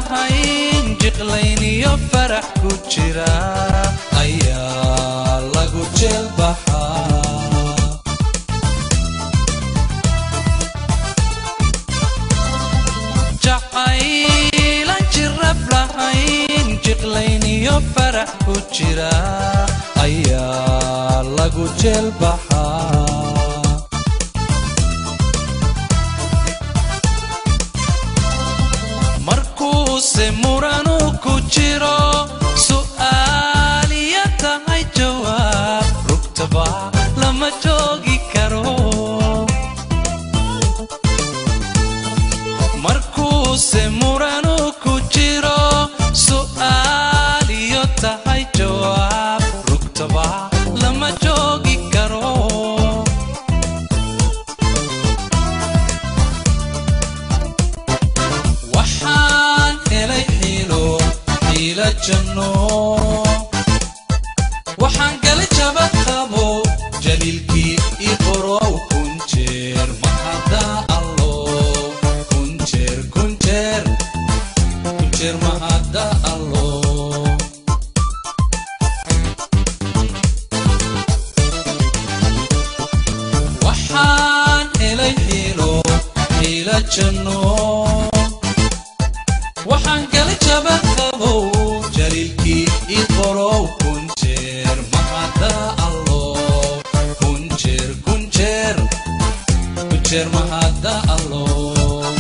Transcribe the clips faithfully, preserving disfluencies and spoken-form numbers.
lahayn jiqlayniyo farax ku jira ayaa lagu jeelbaxaa jacaylan jirab lahayn jiqlayniyo farax ku jira ayaa lagu jeelbaxaa se muranu ku jiro su'aaliya tahay jawaab rugtaba lama joogi karo markuu se muranu ku jiro su'aaliya tahay jawaab rugtaba lama joogi karo جنو وحان قال جبت خمو جليلكي يقرو كنجر مهدا الله كنجر كنجر كنجر مهدا الله وحان إلي حيلو حيلة جنو وحان قال جبت خمو جليلكي يقرو كنجر مهدا الله كنجر كنجر كنجر مهدا الله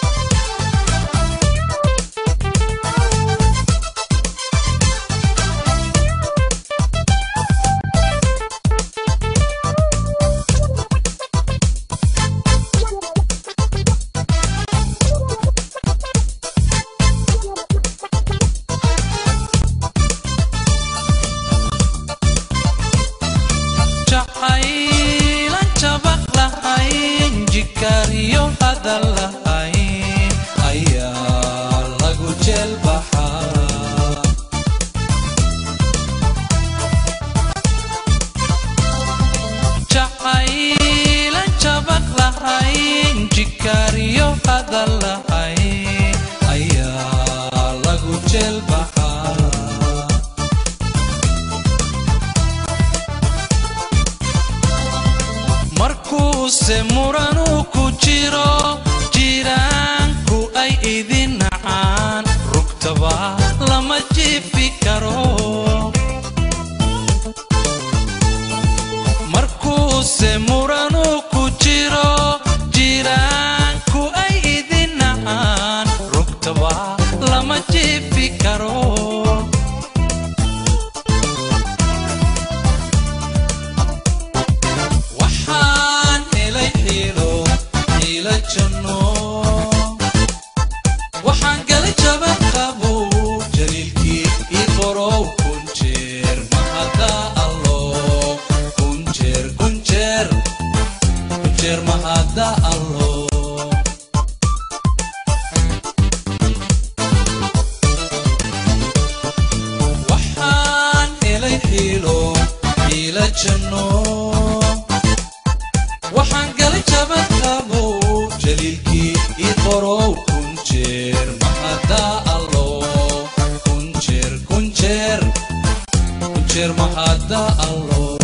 jacaylan jabaq lahayn jikariyo hadal lahayn ayaa lagu jeelbaxaa jacaylan jabaq lahayn jikariyo hadal lahayn ayaa lagu jeelbaxaa markuu se muranu ku jiro jiraanku ay idin nacaan rugtaba lama jiifi karo markuu se muranu ku jiro jiraanku ay idin nacaan rugtaba lama jiifi karo وحان قال جبت خمو جليلكي يقرو كنجر مهدا الله كنجر كنجر كنجر مهدا الله وحان إلي حيلو حيلة جنو وحان قال جبت خمو جليلكي يقرو كنجر مهدا الله كنجر كنجر كنجر مهدا الله